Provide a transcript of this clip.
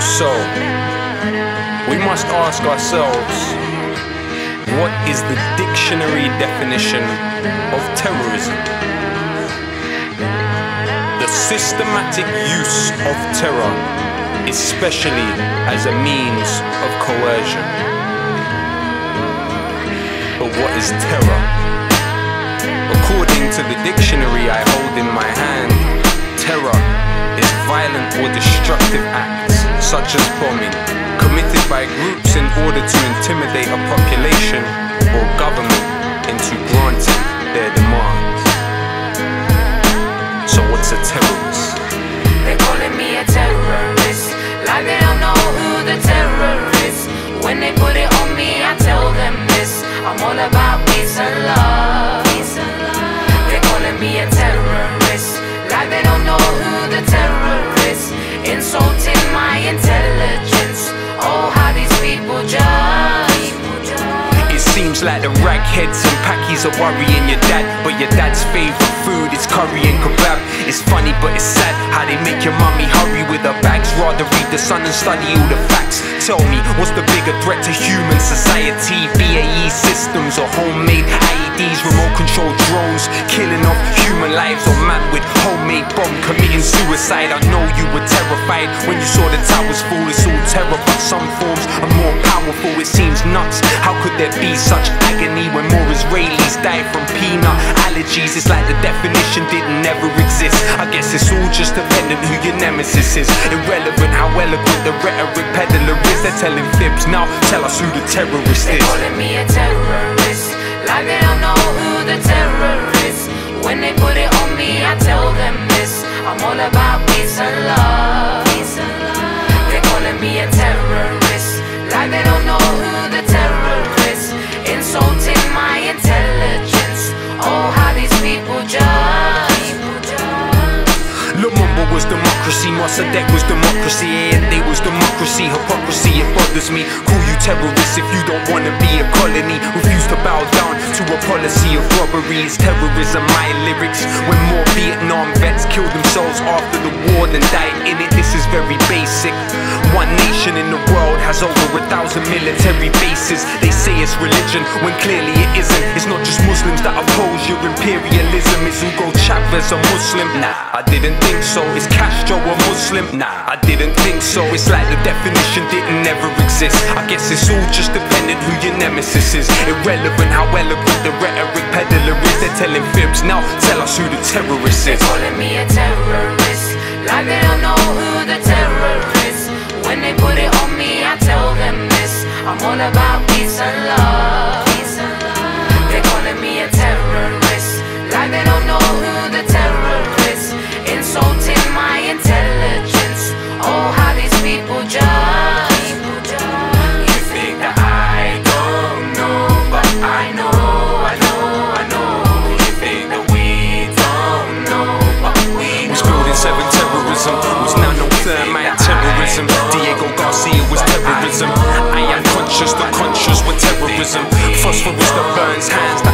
So, we must ask ourselves, what is the dictionary definition of terrorism? The systematic use of terror, especially as a means of coercion. But what is terror? According to the dictionary I hold in my hand, terror is violent or destructive acts, such as bombing, committed by groups in order to intimidate a population or government into granting their demands. So what's a terrorist? They're calling me a terrorist, like they don't know who the terror is. When they put it on me, I tell them this: I'm all about peace and love. They're calling me a terrorist, like they don't know who the terror is. Insulting my intelligence. Oh, how these people judge. It seems like the ragheads and packies are worrying your dad, but your dad's favourite food is curry and kebab. It's funny but it's sad how they make your mummy hurry with her bags, rather read the Sun and study all the facts. Tell me, what's the bigger threat to human society? BAE systems or homemade IEDs, remote control drones killing off human lives, or man with homemade bomb committing suicide? I know you were terrified when you saw the towers fall. It's all terror, but some forms are more powerful. It seems nuts, how could there be such agony when more Israelis die from peanut allergies? It's like the definition didn't ever exist. I guess it's all just dependent who your nemesis is. Irrelevant how eloquent the rhetoric peddler is. They're telling fibs, now tell us who the terrorist is. They're calling me a terrorist, like they don't know who the terror is. When they put it on me, I tell them this: I'm all about peace and love. They're calling me a terrorist, like they don't know who the terror is. Insulting my intelligence. Oh, how these people judge. Lumumba was democracy, Mossadegh was democracy, AND was democracy. Hypocrisy, it bothers me. Call you terrorists if you don't wanna be a colony. Refuse to bow down to a policy of robberies. Terrorism, my lyrics. When more Vietnam vets killed themselves after the war than died in it. This is very basic. One nation in the world has over 1,000 military bases. They say it's religion, when clearly it isn't. It's not just Muslims that oppose your imperialism. Is Hugo Chavez a Muslim? Nah, I didn't think so. Is Castro a Muslim? Nah, I didn't think so. It's like the definition didn't ever exist. I guess it's all just dependent who your nemesis is. Irrelevant how eloquent the rhetoric peddler is. They're telling fibs, now tell us who the terrorist is. They're calling me a terrorist, like they don't know who the terror is. When they put it on me, I tell them this: I'm all about peace and love. They're calling me a terrorist, like they don't know who the terror is. Insulting my intelligence. Oh, how these people judge. You think that I don't know, but I know. You think that we don't know, but we know. Was building 7 terrorism, was nano thermite terrorism. Diego Garcia was terrorism. I am conscious, the conscious were terrorism. Phosphorus that burns hands,